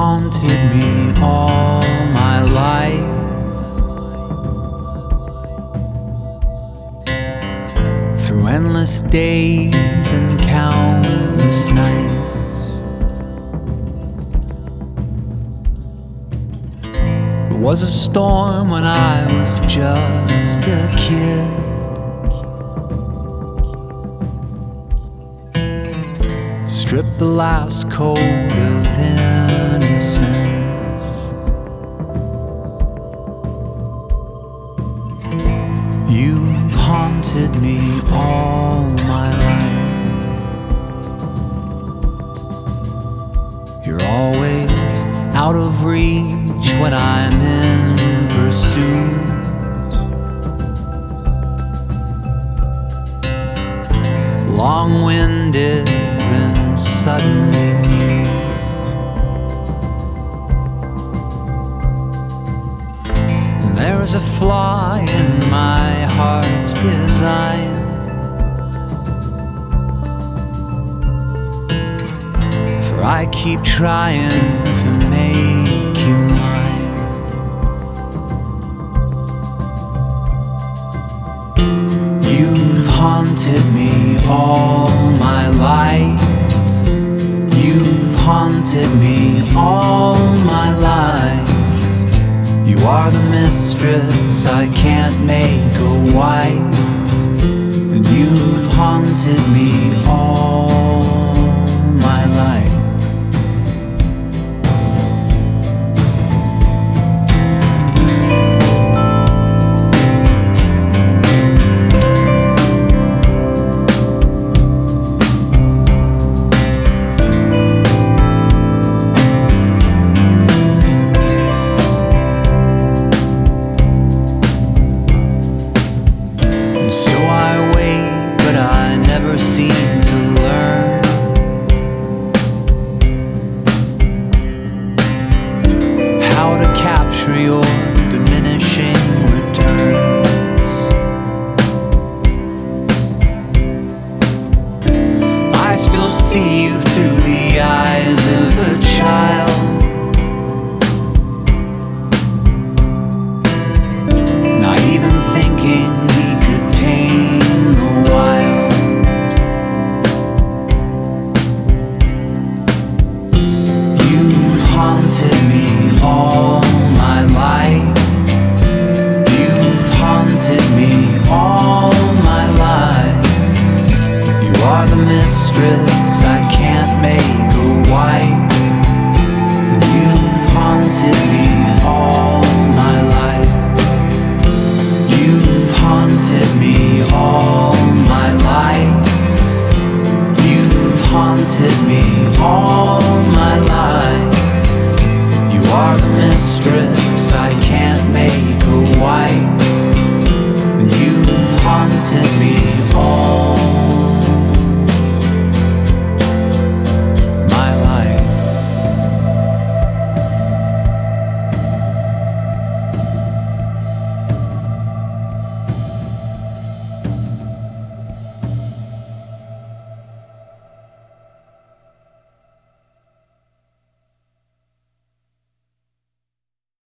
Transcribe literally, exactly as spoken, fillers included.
haunted me all my life. Through endless days and countless nights, there was a storm when I was just a kid. Stripped the last coat of innocence. You've haunted me all my life. You're always out of reach when I'm in pursuit. Long-winded, then suddenly mute. And there's a flaw in my heart's design. For I keep trying to make you mine. You've haunted me all my life. You've haunted me all my life. You are the mistress I can't make a wife. And you've haunted me all my life. So I wait, but I never seem to learn how to capture your diminishing returns. I still see you through the eyes of a child, not even thinking tame the wild. You've haunted me all my life. You've haunted me all my life. You are the mistress I can't make a wife. And you've haunted me